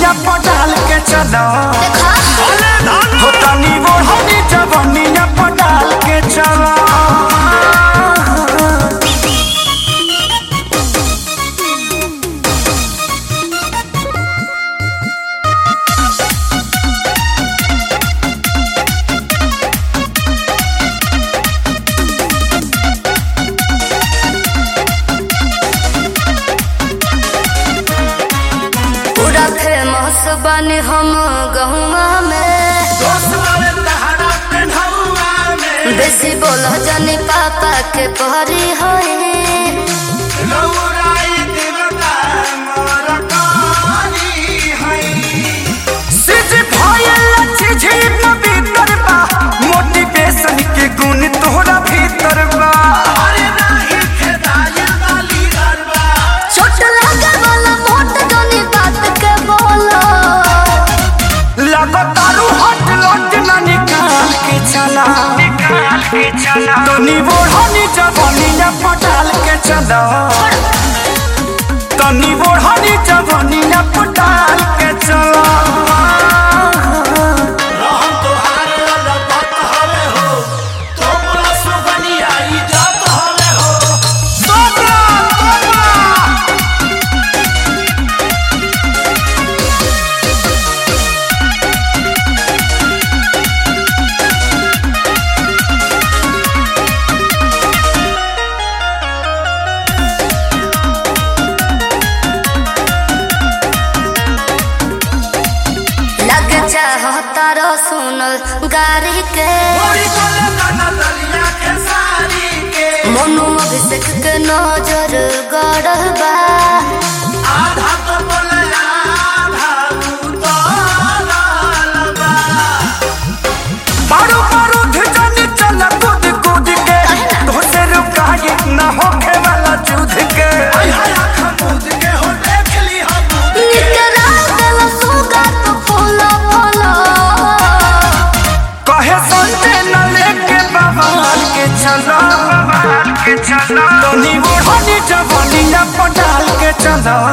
जवनिया पटाल के चलो हो तनी ओढ़नी जवनिया पटाल के चलो बने हम गहुआ में बेसी बोलो जानी पापा के पहरी होए मोटिवेशन के गुण तोहरा भीतर बा छोट लगे वाला मोट जानी बात के बोलो तारू हट लट ना निकाल के चला तनी ओढ़नी जवनिया पटाल के चला तनी ओढ़नी जवनिया पटाल के चला तारो सुनल गारी के मनु अभिषेक के नजर गड़ल बा आधा तो बोले आधा बारू बारू धजनी चल कूद कूद के तो से रुकाए न होखे वाला जुद के खमूद के हो देख ली हम निकरा देला सुगा तो फूला फूला कहे संते न लेके बवाल के चलो तनी ओढ़नी जवनिया पटाल के चलो